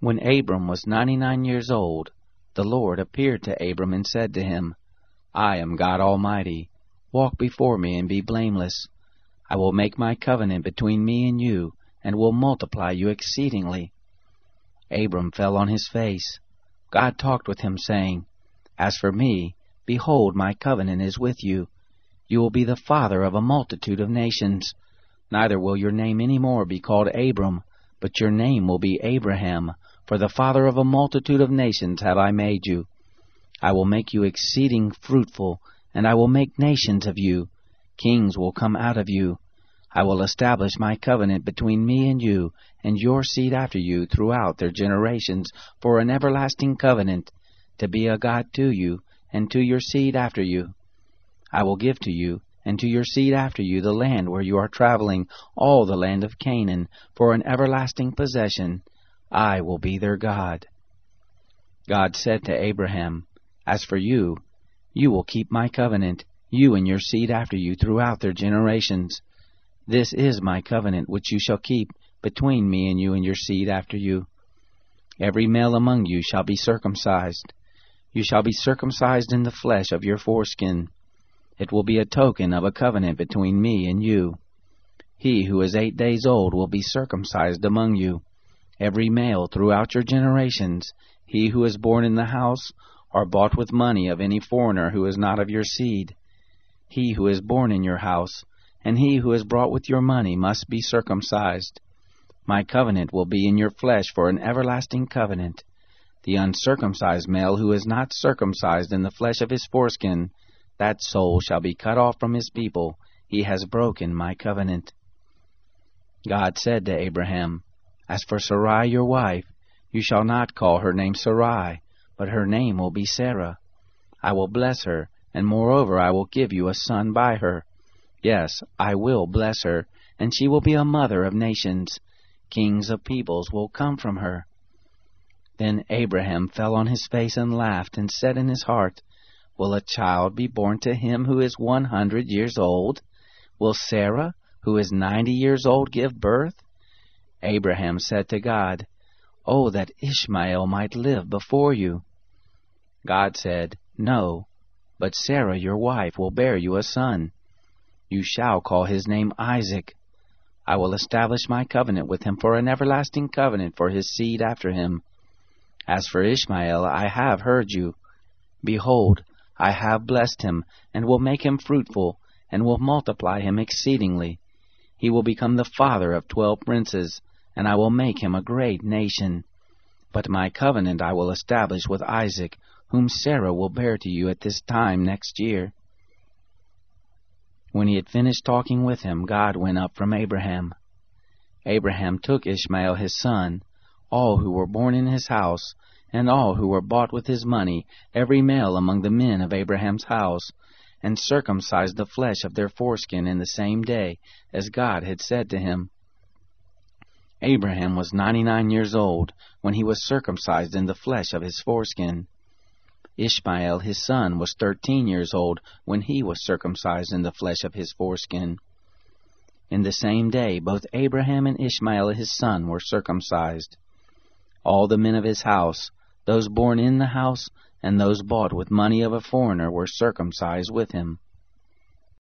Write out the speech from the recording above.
When Abram was 99 years old, the Lord appeared to Abram and said to him, I am God Almighty. Walk before me and be blameless. I will make my covenant between me and you, and will multiply you exceedingly. Abram fell on his face. God talked with him, saying, As for me, behold, my covenant is with you. You will be the father of a multitude of nations. Neither will your name any more be called Abram, but your name will be Abraham, for the father of a multitude of nations have I made you. I will make you exceeding fruitful, and I will make nations of you. Kings will come out of you. I will establish my covenant between me and you, and your seed after you throughout their generations, for an everlasting covenant, to be a God to you, and to your seed after you. I will give to you, and to your seed after you, the land where you are traveling, all the land of Canaan, for an everlasting possession. I will be their God. God said to Abraham, As for you, you will keep my covenant, you and your seed after you throughout their generations. This is my covenant which you shall keep between me and your seed after you. Every male among you shall be circumcised. You shall be circumcised in the flesh of your foreskin. It will be a token of a covenant between me and you. He who is 8 days old will be circumcised among you. Every male throughout your generations, he who is born in the house, or bought with money of any foreigner who is not of your seed. He who is born in your house, and he who is brought with your money must be circumcised. My covenant will be in your flesh for an everlasting covenant. The uncircumcised male who is not circumcised in the flesh of his foreskin, that soul shall be cut off from his people. He has broken my covenant. God said to Abraham, As for Sarai your wife, you shall not call her name Sarai, but her name will be Sarah. I will bless her, and moreover I will give you a son by her. Yes, I will bless her, and she will be a mother of nations. Kings of peoples will come from her. Then Abraham fell on his face and laughed, and said in his heart, Will a child be born to him who is 100 years old? Will Sarah, who is 90 years old, give birth? Abraham said to God, Oh, that Ishmael might live before you. God said, No, but Sarah your wife will bear you a son. You shall call his name Isaac. I will establish my covenant with him for an everlasting covenant for his seed after him. As for Ishmael, I have heard you. Behold, I have blessed him, and will make him fruitful, and will multiply him exceedingly. He will become the father of 12 princes, and I will make him a great nation. But my covenant I will establish with Isaac, whom Sarah will bear to you at this time next year. When he had finished talking with him, God went up from Abraham. Abraham took Ishmael his son, all who were born in his house, and all who were bought with his money, every male among the men of Abraham's house, and circumcised the flesh of their foreskin in the same day, as God had said to him. Abraham was 99 years old when he was circumcised in the flesh of his foreskin. Ishmael his son was 13 years old when he was circumcised in the flesh of his foreskin. In the same day both Abraham and Ishmael his son were circumcised. All the men of his house, those born in the house, and those bought with money of a foreigner, were circumcised with him.